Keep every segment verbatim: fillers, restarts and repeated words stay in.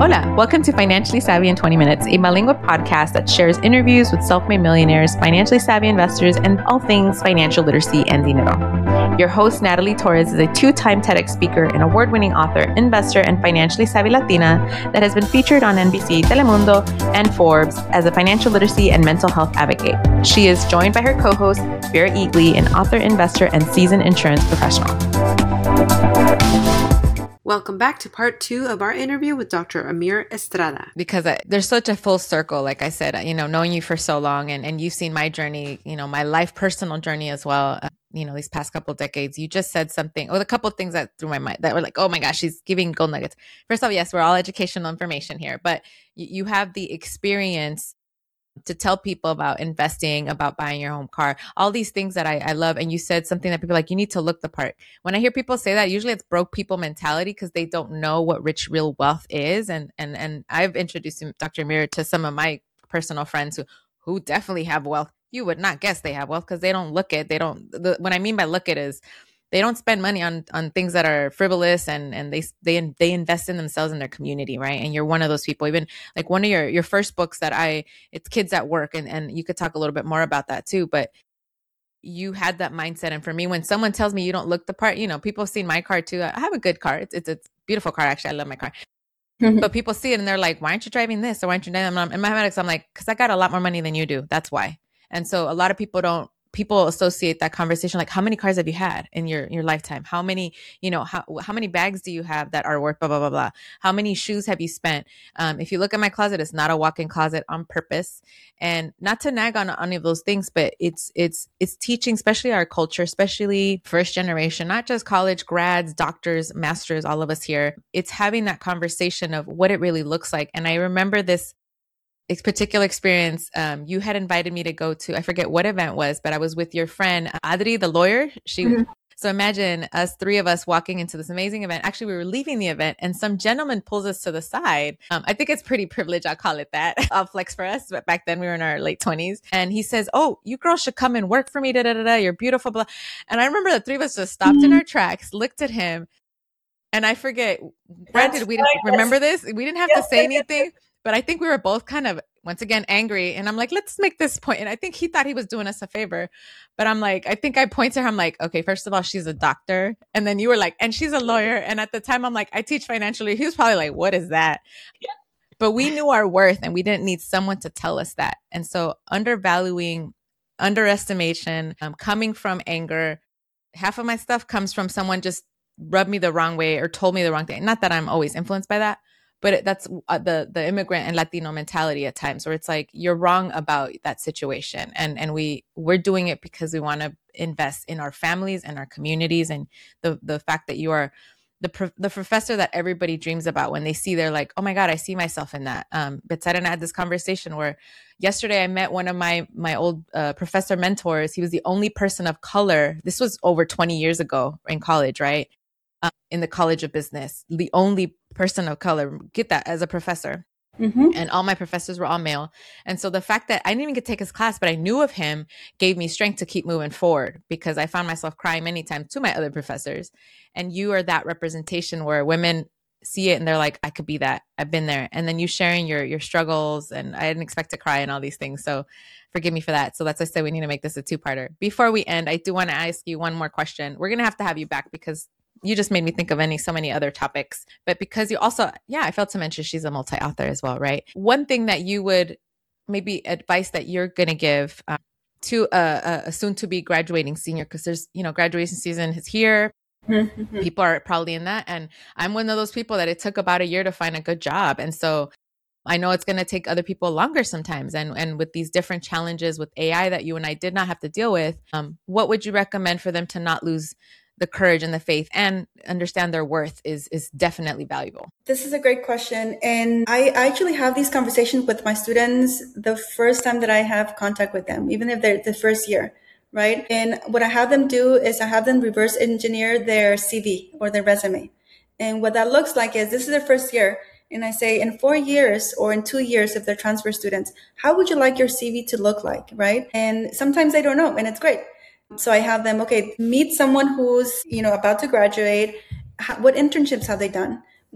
Hola, welcome to Financially Savvy in twenty minutes, a bilingual podcast that shares interviews with self-made millionaires, financially savvy investors, and all things financial literacy and dinero. Your host, Natalie Torres, is a two-time TEDx speaker and award-winning author, investor, and financially savvy Latina that has been featured on N B C, Telemundo, and Forbes as a financial literacy and mental health advocate. She is joined by her co-host, Vera Eatley, an author, investor, and seasoned insurance professional. Welcome back to part two of our interview with Doctor Amir Estrada. Because I, there's such a full circle, like I said, you know, knowing you for so long and, and you've seen my journey, you know, my life personal journey as well, uh, you know, these past couple of decades. You just said something, or a couple of things that through my mind that were like, oh my gosh, she's giving gold nuggets. First off, yes, we're all educational information here, but you, you have the experience to tell people about investing, about buying your home car, all these things that I, I love. And you said something that people are like, you need to look the part. When I hear people say that, usually it's broke people mentality because they don't know what rich real wealth is. And and and I've introduced Doctor Amir to some of my personal friends who who definitely have wealth. You would not guess they have wealth because they don't look it. They don't. The, what I mean by look it is they don't spend money on on things that are frivolous, and and they they they invest in themselves and their community, right? And you're one of those people. Even like one of your your first books that I, it's Kids at Work, and and you could talk a little bit more about that too. But you had that mindset, and for me, when someone tells me you don't look the part, you know, people have seen my car too. I have a good car. It's it's a beautiful car, actually. I love my car. But people see it and they're like, why aren't you driving this? Or why aren't you driving that? In my head, I'm like, because I got a lot more money than you do. That's why. And so a lot of people don't. People associate that conversation like, how many cars have you had in your, your lifetime? How many, you know, how, how many bags do you have that are worth blah, blah, blah, blah? How many shoes have you spent? Um, if you look at my closet, it's not a walk-in closet on purpose. And not to nag on any of those things, but it's, it's, it's teaching, especially our culture, especially first generation, not just college grads, doctors, masters, all of us here. It's having that conversation of what it really looks like. And I remember this particular experience. Um, you had invited me to go to, I forget what event was, but I was with your friend, Adri, the lawyer. She, mm-hmm. So imagine us, three of us walking into this amazing event. Actually, we were leaving the event and some gentleman pulls us to the side. Um, I think it's pretty privileged. I'll call it that. I'll flex for us. But back then we were in our late twenties. And he says, oh, you girls should come and work for me. Da, da, da, da. You're beautiful. Blah. And I remember the three of us just stopped mm-hmm. in our tracks, looked at him. And I forget, granted, we didn't remember this. We didn't have yes, to say anything. But I think we were both kind of, once again, angry. And I'm like, let's make this point. And I think he thought he was doing us a favor. But I'm like, I think I point to her. I'm like, okay, first of all, she's a doctor. And then you were like, and she's a lawyer. And at the time, I'm like, I teach financially. He was probably like, what is that? Yeah. But we knew our worth and we didn't need someone to tell us that. And so undervaluing, underestimation, um, coming from anger, half of my stuff comes from someone just rubbed me the wrong way or told me the wrong thing. Not that I'm always influenced by that. But it, that's uh, the the immigrant and Latino mentality at times where it's like, you're wrong about that situation. And and we, we're doing it because we want to invest in our families and our communities. And the the fact that you are the pro- the professor that everybody dreams about when they see, they're like, oh my God, I see myself in that. Um, but I had this conversation where yesterday I met one of my, my old uh, professor mentors. He was the only person of color. This was over twenty years ago in college, right? Um, in the College of Business, the only person of color, get that, as a professor. Mm-hmm. And all my professors were all male. And so the fact that I didn't even get to take his class, but I knew of him gave me strength to keep moving forward, because I found myself crying many times to my other professors. And you are that representation where women see it and they're like, I could be that. I've been there. And then you sharing your your struggles, and I didn't expect to cry and all these things. So forgive me for that. So that's why I said we need to make this a two-parter. Before we end, I do want to ask you one more question. We're going to have to have you back because you just made me think of any so many other topics, but because you also, yeah, I failed to mention she's a multi-author as well, right? One thing that you would, maybe advice that you're going to give um, to a, a soon-to-be graduating senior, because there's, you know, graduation season is here. Mm-hmm. People are probably in that. And I'm one of those people that it took about a year to find a good job. And so I know it's going to take other people longer sometimes. And, and with these different challenges with A I that you and I did not have to deal with, um, what would you recommend for them to not lose the courage and the faith and understand their worth is is definitely valuable? This is a great question. And I actually have these conversations with my students the first time that I have contact with them, even if they're the first year, right? And what I have them do is I have them reverse engineer their C V or their resume. And what that looks like is, this is their first year. And I say, in four years or in two years, if they're transfer students, how would you like your C V to look like, right? And sometimes they don't know, and it's great. So I have them, okay, meet someone who's, you know, about to graduate. How, what internships have they done?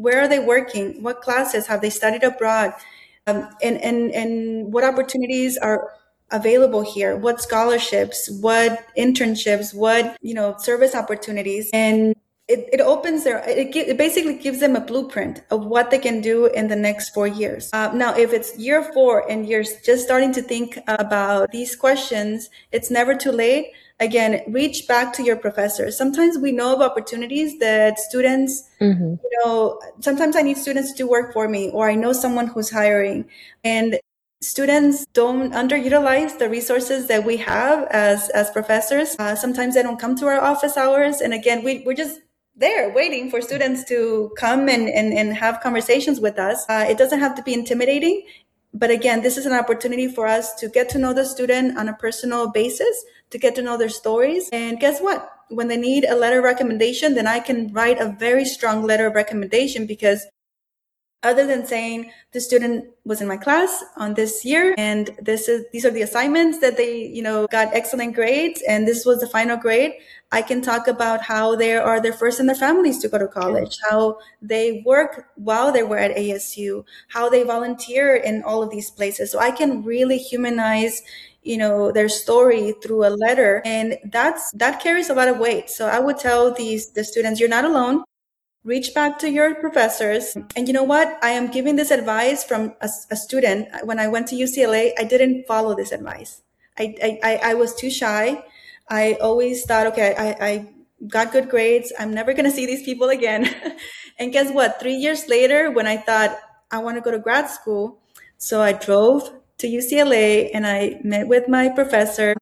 Where are they working? What classes have they studied abroad? Um, and, and, and what opportunities are available here? What scholarships, what internships, what, you know, service opportunities? And it, it opens their, it, it basically gives them a blueprint of what they can do in the next four years. Uh, now, if it's year four and you're just starting to think about these questions, it's never too late. Again, reach back to your professors. Sometimes we know of opportunities that students, mm-hmm. you know, sometimes I need students to do work for me, or I know someone who's hiring, and students don't underutilize the resources that we have as, as professors. Uh, sometimes they don't come to our office hours. And again, we, we're just there waiting for students to come and, and, and have conversations with us. Uh, it doesn't have to be intimidating. But again, this is an opportunity for us to get to know the student on a personal basis, to get to know their stories. And guess what? When they need a letter of recommendation, then I can write a very strong letter of recommendation, because other than saying the student was in my class on this year and this is these are the assignments that they, you know, got excellent grades and this was the final grade, I can talk about how they are their first in their families to go to college, how they work while they were at A S U, how they volunteer in all of these places. So I can really humanize, you know, their story through a letter, and that's that carries a lot of weight. So I would tell these the students, you're not alone. Reach back to your professors. And you know what? I am giving this advice from a, a student. When I went to U C L A, I didn't follow this advice. I, I, I was too shy. I always thought, okay, I, I got good grades. I'm never going to see these people again. And guess what? Three years later, when I thought I want to go to grad school, so I drove to U C L A and I met with my professor,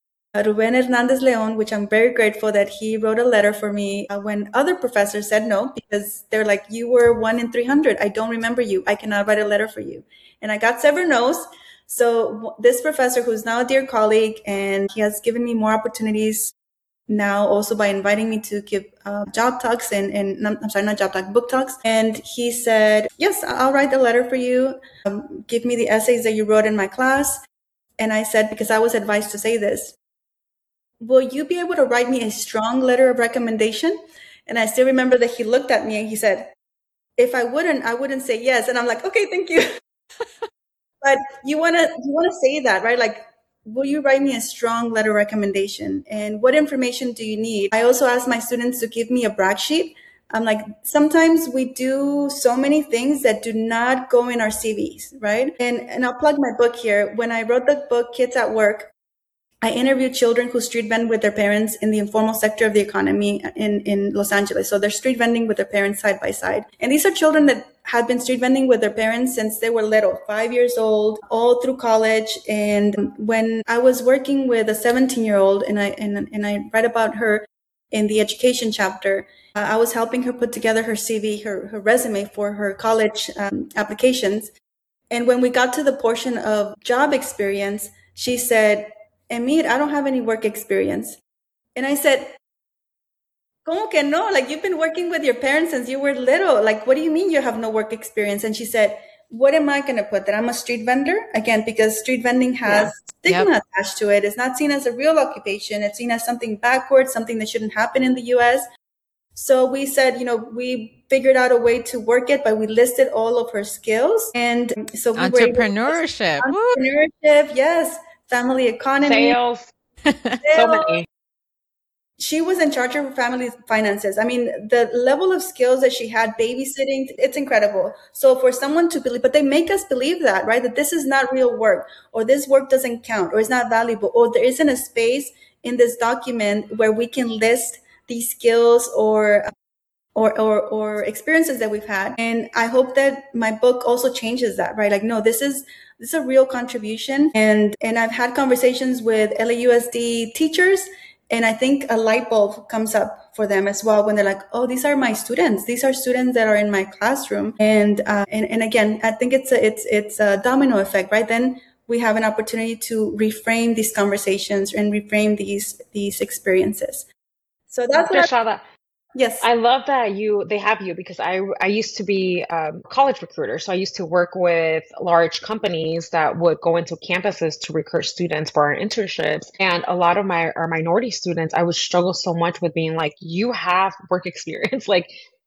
Ruben Hernandez Leon, which I'm very grateful that he wrote a letter for me uh, when other professors said no, because they're like, you were one in three hundred. I don't remember you. I cannot write a letter for you. And I got several no's. So this professor, who's now a dear colleague, and he has given me more opportunities now also by inviting me to give uh, job talks and, and I'm sorry, not job talks, book talks. And he said, yes, I'll write the letter for you. Um, give me the essays that you wrote in my class. And I said, because I was advised to say this, will you be able to write me a strong letter of recommendation? And I still remember that he looked at me and he said, if I wouldn't, I wouldn't say yes. And I'm like, okay, thank you. But you want to, you want to say that, right? Like, will you write me a strong letter of recommendation? And what information do you need? I also ask my students to give me a brag sheet. I'm like, sometimes we do so many things that do not go in our C Vs, right? And, and I'll plug my book here. When I wrote the book, Kids at Work, I interviewed children who street vend with their parents in the informal sector of the economy in, in Los Angeles. So they're street vending with their parents side by side. And these are children that had been street vending with their parents since they were little, five years old, all through college. And when I was working with a seventeen year old and I, and, and I read about her in the education chapter, uh, I was helping her put together her C V, her, her resume for her college um, applications. And when we got to the portion of job experience, she said, Emir, I don't have any work experience. And I said, ¿Cómo que no? Like, you've been working with your parents since you were little. Like, what do you mean you have no work experience? And she said, what am I going to put? That I'm a street vendor? Again, because street vending has yeah. stigma yep. attached to it. It's not seen as a real occupation. It's seen as something backwards, something that shouldn't happen in the U S. So we said, you know, we figured out a way to work it, but we listed all of her skills. And so we entrepreneurship. were entrepreneurship, yes. Family economy. Sales. Sales. So many. She was in charge of her family's finances. I mean, the level of skills that she had, babysitting, it's incredible. So for someone to believe, but they make us believe that, right? That this is not real work, or this work doesn't count, or it's not valuable, or there isn't a space in this document where we can list these skills or Or, or, or experiences that we've had. And I hope that my book also changes that, right? Like, no, this is, this is a real contribution. And, and I've had conversations with L A U S D teachers, and I think a light bulb comes up for them as well when they're like, oh, these are my students. These are students that are in my classroom. And, uh, and, and again, I think it's a, it's, it's a domino effect, right? Then we have an opportunity to reframe these conversations and reframe these, these experiences. So that's what I- Yes. I love that you, they have you, because I, I used to be a college recruiter. So I used to work with large companies that would go into campuses to recruit students for our internships. And a lot of my, our minority students, I would struggle so much with being like, you have work experience. Like,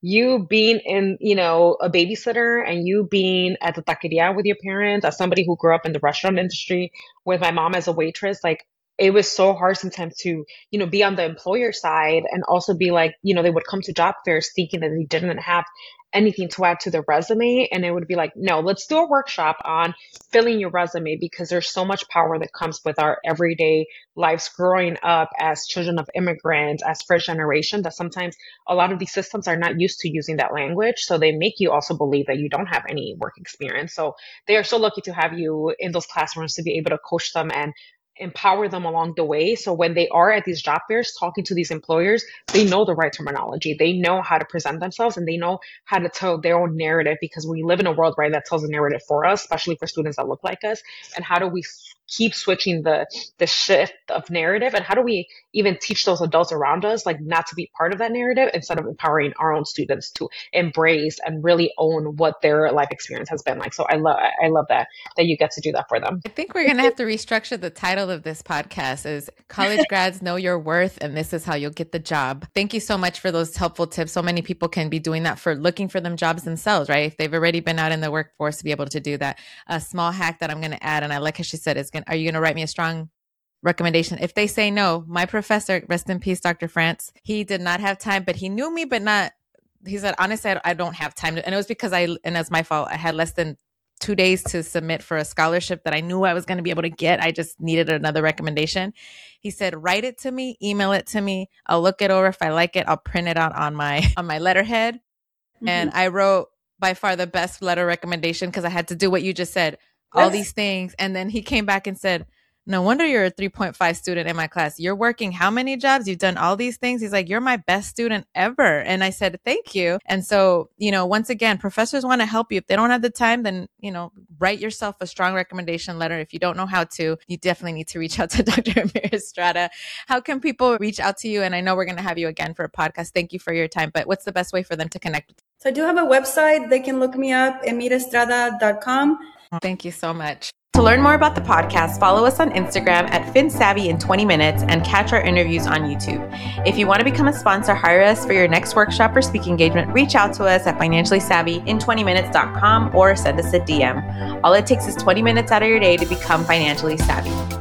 you being in, you know, a babysitter and you being at the taqueria with your parents, as somebody who grew up in the restaurant industry with my mom as a waitress, like it was so hard sometimes to, you know, be on the employer side and also be like, you know, they would come to job fairs thinking that they didn't have anything to add to their resume. And it would be like, no, let's do a workshop on filling your resume, because there's so much power that comes with our everyday lives growing up as children of immigrants, as first generation, that sometimes a lot of these systems are not used to using that language. So they make you also believe that you don't have any work experience. So they are so lucky to have you in those classrooms to be able to coach them and empower them along the way. So when they are at these job fairs talking to these employers, they know the right terminology. They know how to present themselves and they know how to tell their own narrative, because we live in a world, right, that tells a narrative for us, especially for students that look like us. And how do we keep switching the the shift of narrative? And how do we even teach those adults around us, like, not to be part of that narrative, instead of empowering our own students to embrace and really own what their life experience has been like? So I love I love that that you get to do that for them. I think we're going to have to restructure the title of this podcast is College Grads Know Your Worth, and this is how you'll get the job. Thank you so much for those helpful tips. So many people can be doing that for looking for them jobs themselves, right? If they've already been out in the workforce, to be able to do that. A small hack that I'm going to add, and I like how she said, is going, are you going to write me a strong recommendation? If they say no, my professor, rest in peace, Doctor France, he did not have time, but he knew me, but not, he said, honestly, I, I don't have time. To, and it was because I, and that's my fault, I had less than two days to submit for a scholarship that I knew I was going to be able to get. I just needed another recommendation. He said, write it to me, email it to me. I'll look it over. If I like it, I'll print it out on my, on my letterhead. Mm-hmm. And I wrote by far the best letter recommendation, because I had to do what you just said, all yes. these things. And then he came back and said, no wonder you're a three point five student in my class. You're working how many jobs? You've done all these things. He's like, you're my best student ever. And I said, thank you. And so, you know, once again, professors want to help you. If they don't have the time, then, you know, write yourself a strong recommendation letter. If you don't know how to, you definitely need to reach out to Doctor Amir Estrada. How can people reach out to you? And I know we're going to have you again for a podcast. Thank you for your time. But what's the best way for them to connect with you? So I do have a website. They can look me up, amir estrada dot com. Thank you so much. To learn more about the podcast, follow us on Instagram at FinSavvy in twenty minutes and catch our interviews on YouTube. If you want to become a sponsor, hire us for your next workshop or speaking engagement, reach out to us at financially savvy in twenty minutes dot com or send us a D M. All it takes is twenty minutes out of your day to become financially savvy.